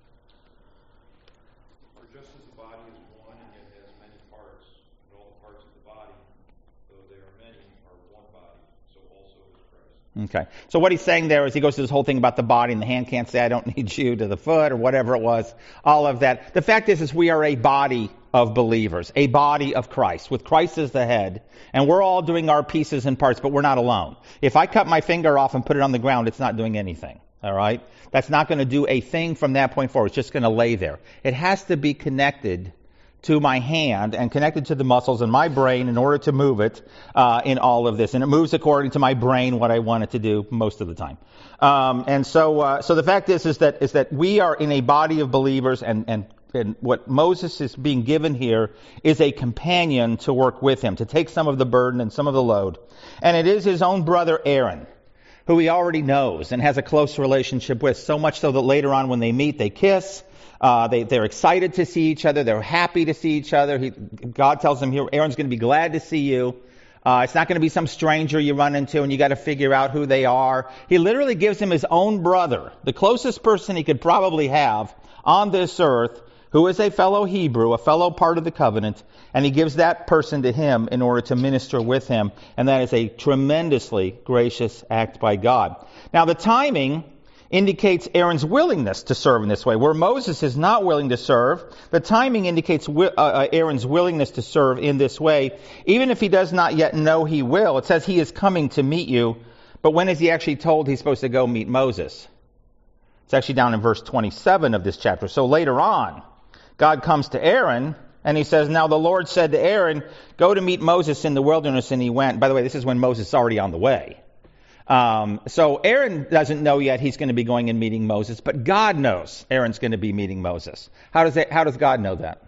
Okay. So what he's saying there is he goes through this whole thing about the body, and the hand can't say, I don't need you, to the foot, or whatever it was, all of that. The fact is we are a body of believers, a body of Christ, with Christ as the head, and we're all doing our pieces and parts, but we're not alone. If I cut my finger off and put it on the ground, it's not doing anything, all right? That's not going to do a thing from that point forward. It's just going to lay there. It has to be connected to my hand and connected to the muscles in my brain in order to move it in all of this. And it moves according to my brain what I want it to do most of the time. So the fact is that we are in a body of believers, and what Moses is being given here is a companion to work with him, to take some of the burden and some of the load. And it is his own brother Aaron, who he already knows and has a close relationship with, so much so that later on when they meet, they kiss. They're excited to see each other. They're happy to see each other. God tells them here, Aaron's going to be glad to see you. It's not going to be some stranger you run into and you got to figure out who they are. He literally gives him his own brother, the closest person he could probably have on this earth, who is a fellow Hebrew, a fellow part of the covenant, and he gives that person to him in order to minister with him. And that is a tremendously gracious act by God. Now the timing indicates Aaron's willingness to serve in this way. Where Moses is not willing to serve, the timing indicates Aaron's willingness to serve in this way, even if he does not yet know he will. It says he is coming to meet you, but when is he actually told he's supposed to go meet Moses? It's actually down in verse 27 of this chapter. So later on, God comes to Aaron, and he says, now the Lord said to Aaron, go to meet Moses in the wilderness, and he went. By the way, this is when Moses is already on the way. So Aaron doesn't know yet he's going to be going and meeting Moses, but God knows Aaron's going to be meeting Moses. How does God know that?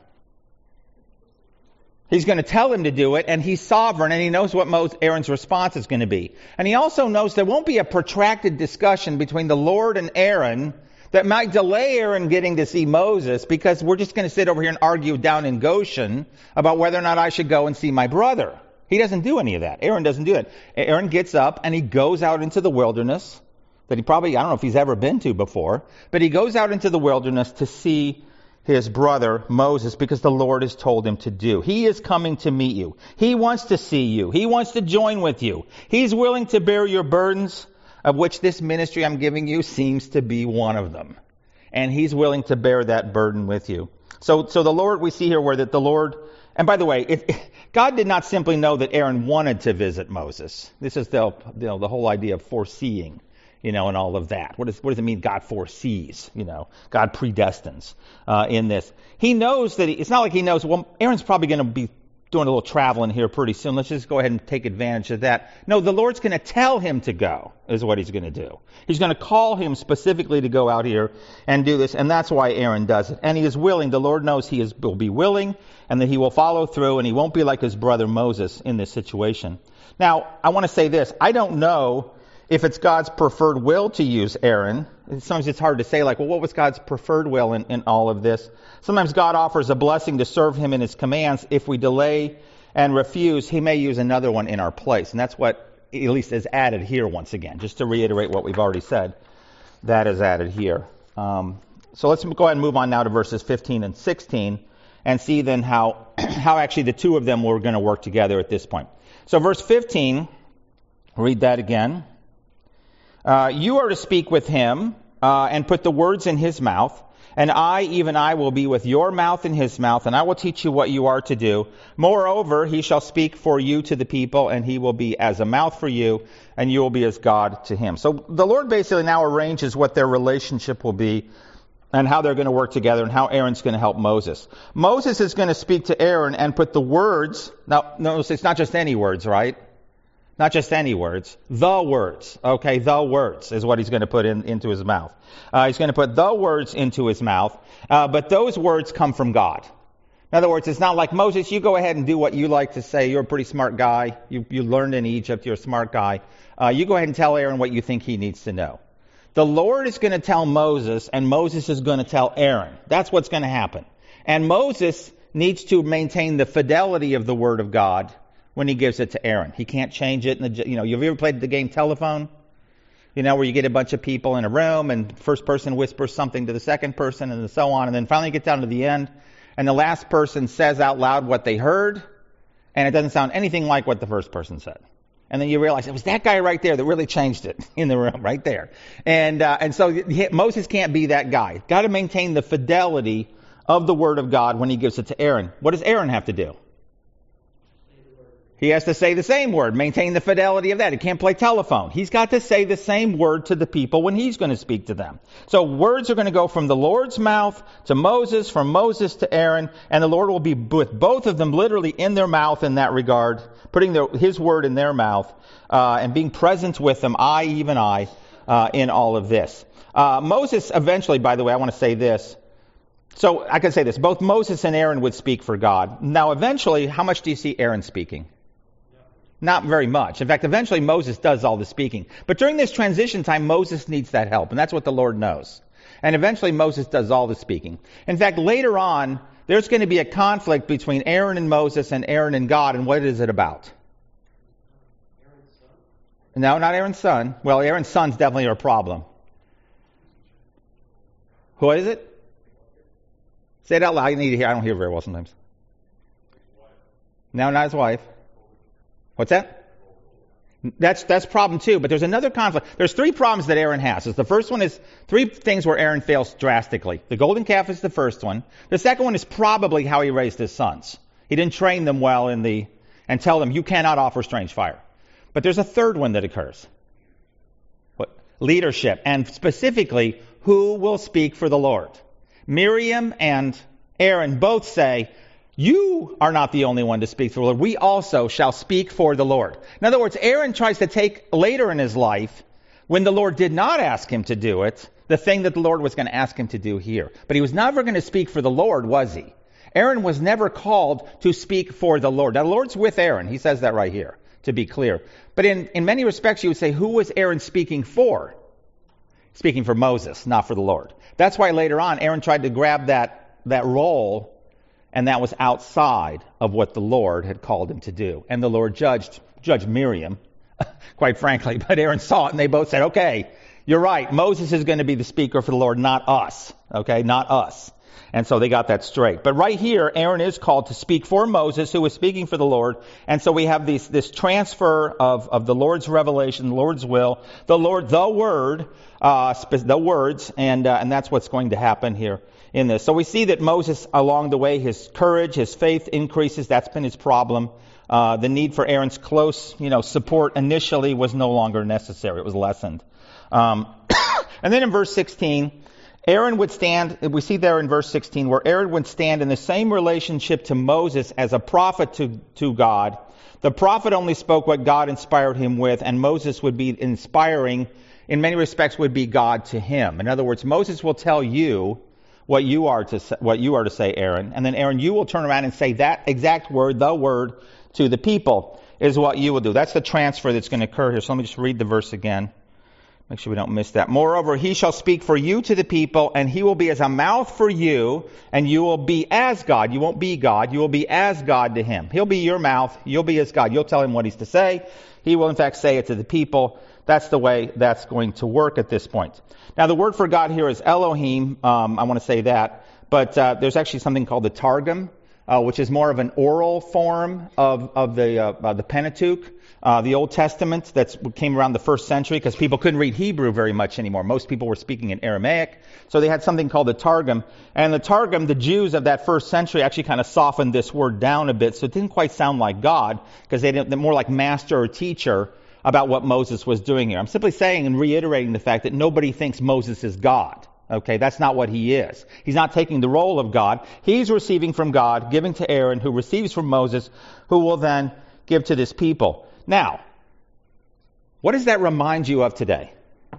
He's going to tell him to do it, and he's sovereign, and he knows what Aaron's response is going to be. And he also knows there won't be a protracted discussion between the Lord and Aaron that might delay Aaron getting to see Moses, because we're just going to sit over here and argue down in Goshen about whether or not I should go and see my brother. He doesn't do any of that. Aaron doesn't do it. Aaron gets up and he goes out into the wilderness that he probably, I don't know if he's ever been to before, but he goes out into the wilderness to see his brother Moses because the Lord has told him to do. He is coming to meet you. He wants to see you. He wants to join with you. He's willing to bear your burdens, of which this ministry I'm giving you seems to be one of them. And he's willing to bear that burden with you. So the Lord, we see here where that the Lord, and by the way, God did not simply know that Aaron wanted to visit Moses. This is the whole idea of foreseeing, and all of that. What does it mean God foresees? God predestines in this. He knows that it's not like he knows, well, Aaron's probably going to be doing a little traveling here pretty soon. Let's just go ahead and take advantage of that. No, the Lord's going to tell him to go, is what he's going to do. He's going to call him specifically to go out here and do this, and that's why Aaron does it. And he is willing. The Lord knows will be willing, and that he will follow through, and he won't be like his brother Moses in this situation. Now, I want to say this. I don't know if it's God's preferred will to use Aaron. Sometimes it's hard to say, like, well, what was God's preferred will in all of this? Sometimes God offers a blessing to serve him in his commands. If we delay and refuse, he may use another one in our place. And that's what at least is added here once again. Just to reiterate what we've already said, that is added here. So let's go ahead and move on now to verses 15 and 16 and see then how actually the two of them were going to work together at this point. So verse 15, read that again. You are to speak with him and put the words in his mouth, and even I, will be with your mouth in his mouth, and I will teach you what you are to do. Moreover, he shall speak for you to the people, and he will be as a mouth for you, and you will be as God to him. So the Lord basically now arranges what their relationship will be and how they're going to work together and how Aaron's going to help Moses. Moses is going to speak to Aaron and put the words, now notice it's not just any words, right? Not just any words, the words. Okay, the words is what he's going to put into his mouth. He's going to put the words into his mouth, but those words come from God. In other words, it's not like, Moses, you go ahead and do what you like to say. You're a pretty smart guy. You learned in Egypt. You're a smart guy. You go ahead and tell Aaron what you think he needs to know. The Lord is going to tell Moses, and Moses is going to tell Aaron. That's what's going to happen. And Moses needs to maintain the fidelity of the Word of God when he gives it to Aaron. He can't change it. You've ever played the game telephone? Where you get a bunch of people in a room and first person whispers something to the second person and so on. And then finally you get down to the end and the last person says out loud what they heard and it doesn't sound anything like what the first person said. And then you realize it was that guy right there that really changed it in the room right there. And so Moses can't be that guy. Got to maintain the fidelity of the Word of God when he gives it to Aaron. What does Aaron have to do? He has to say the same word, maintain the fidelity of that. He can't play telephone. He's got to say the same word to the people when he's going to speak to them. So words are going to go from the Lord's mouth to Moses, from Moses to Aaron, and the Lord will be with both of them literally in their mouth in that regard, putting his word in their mouth, and being present with them, even I, in all of this. Moses eventually, by the way, I want to say this. So I can say this, both Moses and Aaron would speak for God. Now eventually, how much do you see Aaron speaking? Not very much. In fact, eventually Moses does all the speaking. But during this transition time, Moses needs that help, and that's what the Lord knows. And eventually Moses does all the speaking. In fact, later on, there's going to be a conflict between Aaron and Moses and Aaron and God, and what is it about? Aaron's son? No, not Aaron's son. Well, Aaron's sons definitely are a problem. What is it? Say it out loud. I need to hear. I don't hear very well sometimes. No, not his wife. What's that? That's problem two, but there's another conflict. There's three problems that Aaron has. The first one is three things where Aaron fails drastically. The golden calf is the first one. The second one is probably how he raised his sons. He didn't train them well and tell them, you cannot offer strange fire. But there's a third one that occurs. What? Leadership, and specifically, who will speak for the Lord? Miriam and Aaron both say, you are not the only one to speak for the Lord. We also shall speak for the Lord. In other words, Aaron tries to take later in his life, when the Lord did not ask him to do it, the thing that the Lord was going to ask him to do here. But he was never going to speak for the Lord, was he? Aaron was never called to speak for the Lord. Now, the Lord's with Aaron. He says that right here, to be clear. But in many respects, you would say, who was Aaron speaking for? Speaking for Moses, not for the Lord. That's why later on, Aaron tried to grab that role, and that was outside of what the Lord had called him to do. And the Lord judged Miriam, quite frankly. But Aaron saw it, and they both said, okay, you're right. Moses is going to be the speaker for the Lord, not us. Okay, not us. And so they got that straight. But right here, Aaron is called to speak for Moses, who was speaking for the Lord. And so we have this transfer of the Lord's revelation, the Lord's will, the word, the words, and that's what's going to happen here in this. So we see that Moses, along the way, his courage, his faith increases. That's been his problem. The need for Aaron's close, support initially was no longer necessary. It was lessened. And then in verse 16, Aaron would stand, we see there in verse 16, where Aaron would stand in the same relationship to Moses as a prophet to God. The prophet only spoke what God inspired him with, and Moses would be inspiring, in many respects, would be God to him. In other words, Moses will tell you what you are to say, Aaron, and then Aaron, you will turn around and say that exact word, the word, to the people, is what you will do. That's the transfer that's going to occur here. So let me just read the verse again. Make sure we don't miss that. Moreover, he shall speak for you to the people, and he will be as a mouth for you, and you will be as God. You won't be God. You will be as God to him. He'll be your mouth. You'll be his God. You'll tell him what he's to say. He will, in fact, say it to the people. That's the way that's going to work at this point. Now, the word for God here is Elohim. I want to say that. But there's actually something called the Targum, which is more of an oral form of the Pentateuch. The Old Testament that came around the first century because people couldn't read Hebrew very much anymore. Most people were speaking in Aramaic. So they had something called the Targum. And the Targum, the Jews of that first century actually kind of softened this word down a bit. So it didn't quite sound like God because they're more like master or teacher about what Moses was doing here. I'm simply saying and reiterating the fact that nobody thinks Moses is God. Okay, that's not what he is. He's not taking the role of God. He's receiving from God, giving to Aaron, who receives from Moses, who will then give to this people. Now, what does that remind you of today?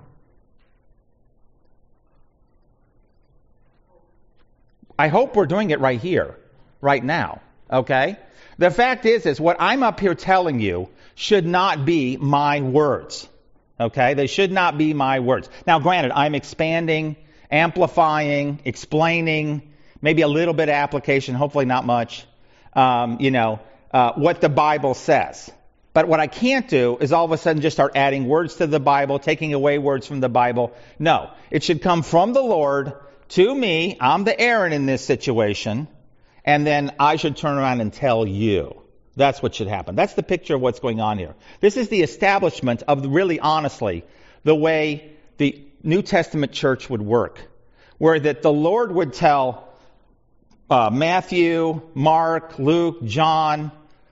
I hope we're doing it right here, right now, okay? The fact is what I'm up here telling you should not be my words, okay? They should not be my words. Now, granted, I'm expanding, amplifying, explaining, maybe a little bit of application, hopefully not much, what the Bible says. But what I can't do is all of a sudden just start adding words to the Bible, taking away words from the Bible. No, it should come from the Lord to me. I'm the Aaron in this situation. And then I should turn around and tell you. That's what should happen. That's the picture of what's going on here. This is the establishment of, really honestly, the way the New Testament church would work. Where that the Lord would tell Matthew, Mark, Luke, John,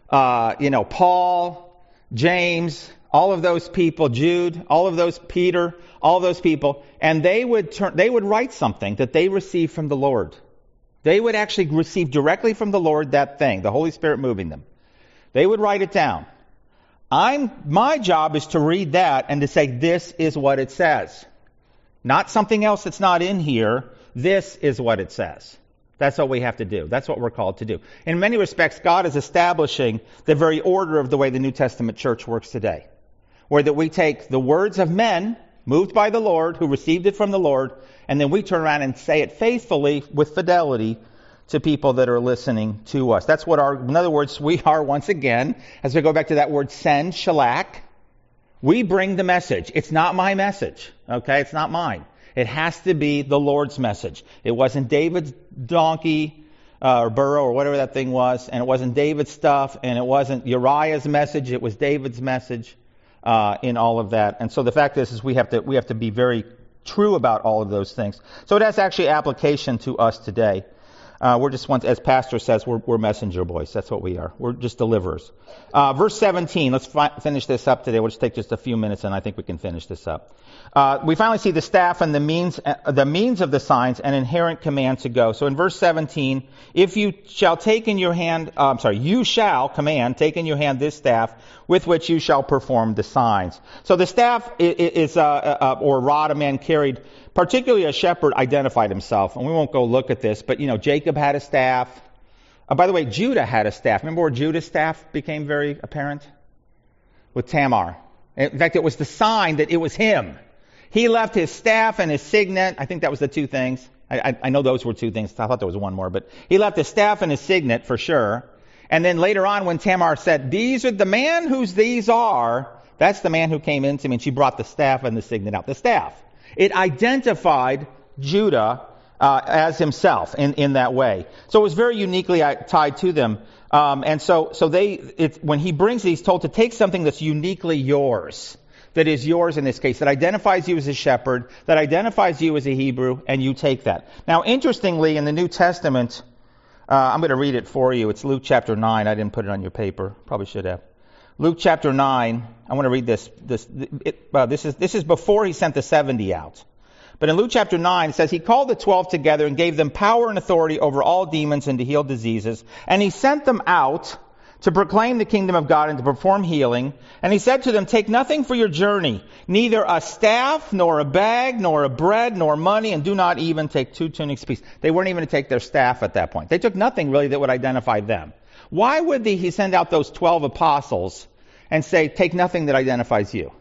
Paul, James, all of those people, Jude, all of those, Peter, all those people, and they would write something that they received from the Lord. They would actually receive directly from the Lord that thing, the Holy Spirit moving them. They would write it down. My job is to read that and to say, this is what it says. Not something else that's not in here. This is what it says. That's what we have to do. That's what we're called to do. In many respects, God is establishing the very order of the way the New Testament church works today. Where that we take the words of men, moved by the Lord, who received it from the Lord, and then we turn around and say it faithfully, with fidelity, to people that are listening to us. That's what in other words, we are, once again, as we go back to that word send, shalak, we bring the message. It's not my message, okay? It's not mine. It has to be the Lord's message. It wasn't David's donkey or burro or whatever that thing was, and it wasn't David's stuff, and it wasn't Uriah's message. It was David's message in all of that. And so the fact is we have to be very true about all of those things. So it has actually application to us today. We're just as Pastor says, we're messenger boys. That's what we are. We're just deliverers. Verse 17. Let's finish this up today. We'll just take just a few minutes, and I think we can finish this up. We finally see the staff and the means of the signs and inherent command to go. So in verse 17, if you shall take in your hand, you shall command, take in your hand this staff with which you shall perform the signs. So the staff is or rod a man carried. Particularly a shepherd identified himself, and we won't go look at this, but Jacob had a staff. By the way, Judah had a staff. Remember where Judah's staff became very apparent? With Tamar. In fact, it was the sign that it was him. He left his staff and his signet. I think that was the two things. I know those were two things. I thought there was one more, but he left his staff and his signet for sure. And then later on when Tamar said, these are the man whose these are, that's the man who came into me, and she brought the staff and the signet out. The staff. It identified Judah as himself in that way. So it was very uniquely tied to them. And so when he brings it, he's told to take something that's uniquely yours, that is yours in this case, that identifies you as a shepherd, that identifies you as a Hebrew, and you take that. Now, interestingly, in the New Testament, I'm going to read it for you. It's Luke chapter 9. I didn't put it on your paper. Probably should have. Luke chapter 9. I want to read this. This is before he sent the 70 out. But in Luke chapter 9, it says, he called the 12 together and gave them power and authority over all demons and to heal diseases. And he sent them out to proclaim the kingdom of God and to perform healing. And he said to them, take nothing for your journey, neither a staff, nor a bag, nor a bread, nor money, and do not even take 2 tunics apiece. They weren't even to take their staff at that point. They took nothing really that would identify them. Why would he send out those 12 apostles and say, take nothing that identifies you?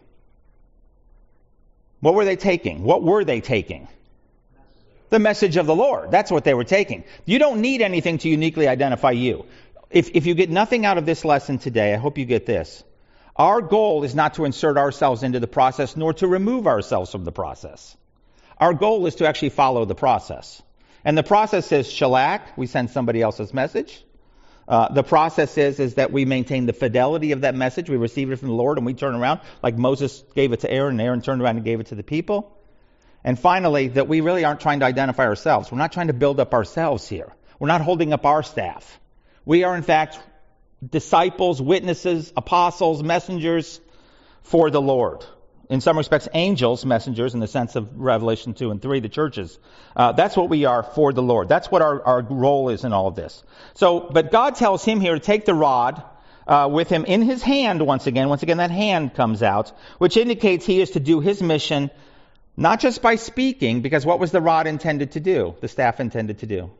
What were they taking? What were they taking? The message of the Lord. That's what they were taking. You don't need anything to uniquely identify you. If you get nothing out of this lesson today, I hope you get this. Our goal is not to insert ourselves into the process, nor to remove ourselves from the process. Our goal is to actually follow the process. And the process is shellac. We send somebody else's message. The process is that we maintain the fidelity of that message. We receive it from the Lord and we turn around, like Moses gave it to Aaron, and Aaron turned around and gave it to the people. And finally, that we really aren't trying to identify ourselves. We're not trying to build up ourselves here. We're not holding up our staff. We are, in fact, disciples, witnesses, apostles, messengers for the Lord. In some respects, angels, messengers, in the sense of Revelation 2 and 3, the churches. That's what we are for the Lord. That's what our role is in all of this. But God tells him here to take the rod with him in his hand once again. Once again, that hand comes out, which indicates he is to do his mission, not just by speaking, because what was the rod intended to do? The staff intended to do?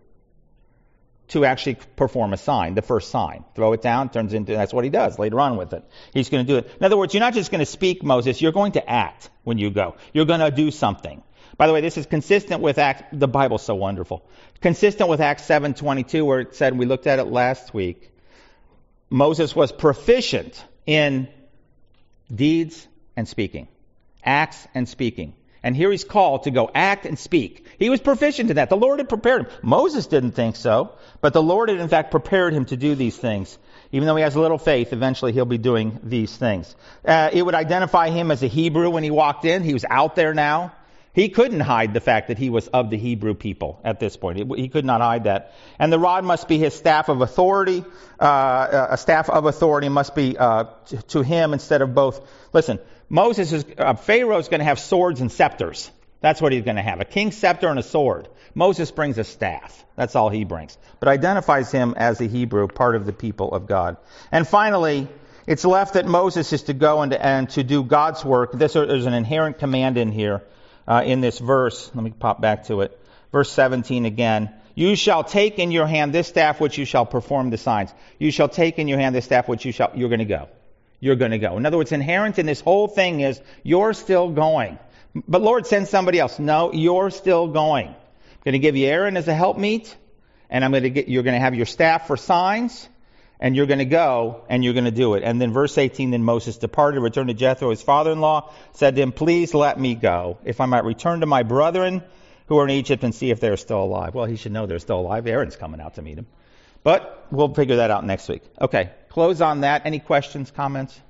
To actually perform a sign, the first sign. Throw it down, turns into, that's what he does later on with it. He's going to do it. In other words, you're not just going to speak, Moses, you're going to act when you go. You're going to do something. By the way, this is consistent with the Bible's so wonderful. Consistent with Acts 7:22, where it said, we looked at it last week, Moses was proficient in deeds and speaking. Acts and speaking. And here he's called to go act and speak. He was proficient in that. The Lord had prepared him. Moses didn't think so, but the Lord had in fact prepared him to do these things. Even though he has a little faith, eventually he'll be doing these things. It would identify him as a Hebrew when he walked in. He was out there now. He couldn't hide the fact that he was of the Hebrew people at this point. He could not hide that. And the rod must be his staff of authority. A staff of authority must be to him instead of both. Listen, Pharaoh's going to have swords and scepters. That's what he's going to have. A king's scepter and a sword. Moses brings a staff. That's all he brings. But identifies him as a Hebrew, part of the people of God. And finally, it's left that Moses is to go and to do God's work. There's an inherent command in here. In this verse, let me pop back to it. Verse 17 again. You shall take in your hand this staff which you shall perform the signs. You shall take in your hand this staff which you're going to go. You're going to go. In other words, inherent in this whole thing is you're still going. But Lord, send somebody else. No, you're still going. I'm going to give you Aaron as a helpmeet, and you're going to have your staff for signs. And you're going to go, and you're going to do it. And then verse 18, then Moses departed, returned to Jethro, his father-in-law, said to him, please let me go, if I might return to my brethren who are in Egypt and see if they're still alive. Well, he should know they're still alive. Aaron's coming out to meet him. But we'll figure that out next week. Okay, close on that. Any questions, comments?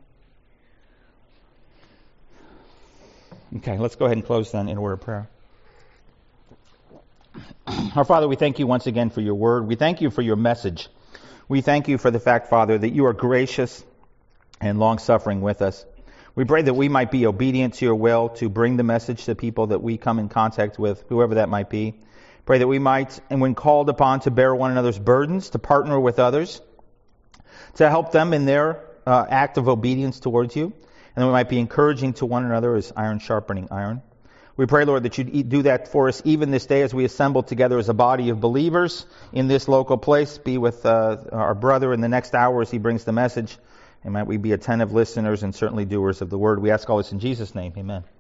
Okay, let's go ahead and close then in order of prayer. Our Father, we thank you once again for your word. We thank you for your message. We thank you for the fact, Father, that you are gracious and long-suffering with us. We pray that we might be obedient to your will to bring the message to people that we come in contact with, whoever that might be. Pray that we might, and when called upon to bear one another's burdens, to partner with others, to help them in their act of obedience towards you, and that we might be encouraging to one another as iron sharpening iron. We pray, Lord, that you do that for us even this day as we assemble together as a body of believers in this local place. Be with our brother in the next hour as he brings the message. And might we be attentive listeners and certainly doers of the word. We ask all this in Jesus' name. Amen.